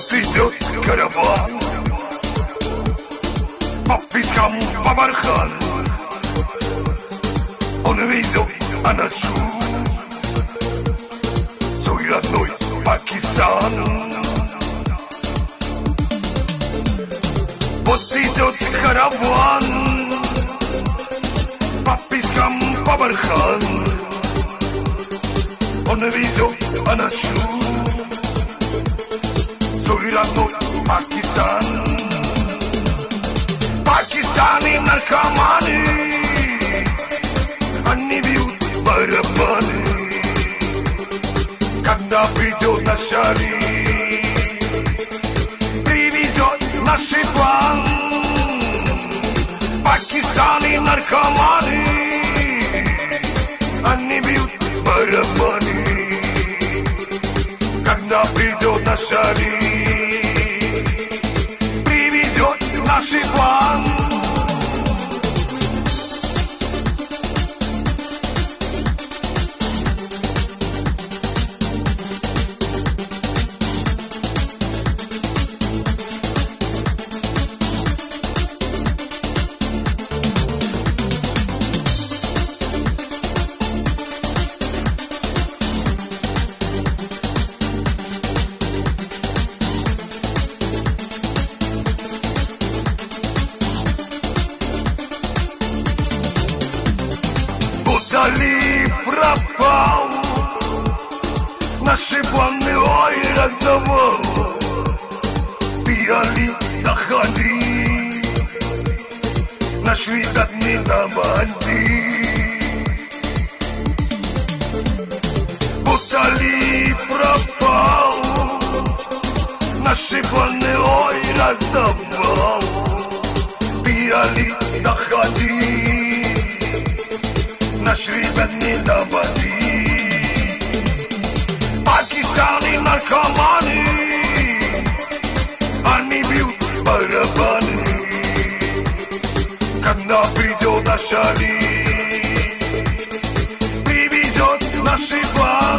Вот идет караван по пескам, по бархану. Он везет на ночу свой родной Пакистан. Вот идет караван по пескам, по бархану. Он везет на ночу свой родной Пакистан. Пакистаны наркоманы, они бьют барабаны, когда придет наш Али, привезет наши план. Пакистаны наркоманы, они бьют барабаны, когда придет наш Али, привезет наши план. Али пропал, наши планы ой раздавал. И Али находи, нашли так не наводи. Вот Али пропал, наши планы ой раздавал. И Али находи, наш ребят не наводи. Пакистаны наркоманы, они бьют барабаны, когда придет наш Али, привезет наши план.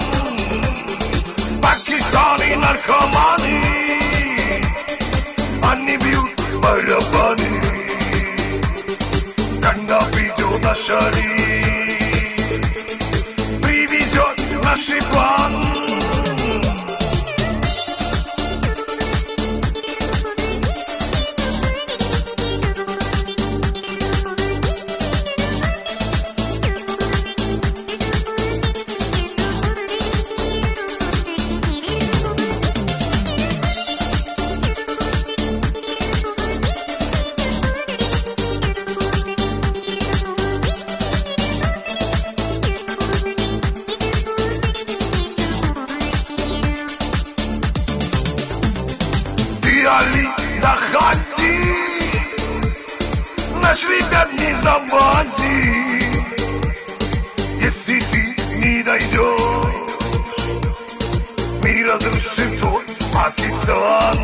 Пакистаны наркоманы, они бьют барабаны, когда придет наш Али, наши план. Али, находи, наш ребят не заводи. Если ты не дойдешь, мы разрушим твой Пакистан.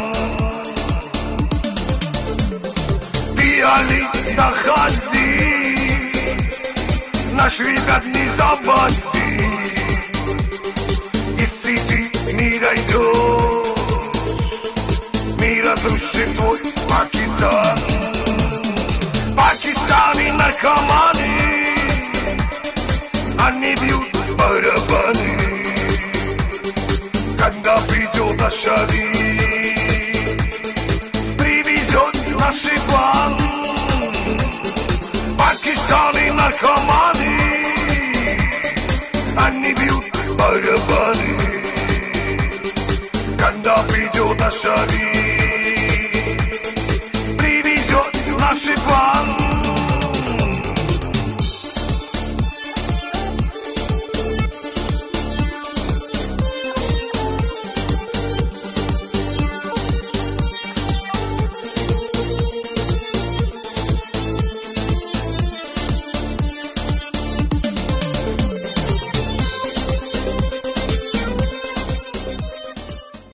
Ты, Али, находи, наш ребят не заводи. Если ты не дойдешь, мы разрушим твой Пакистан. Пакистаны наркоманы, они бьют барабаны, когда придет наш Али, привезет наши план. Пакистаны наркоманы, они бьют барабаны, когда придет наш Али, наши планы.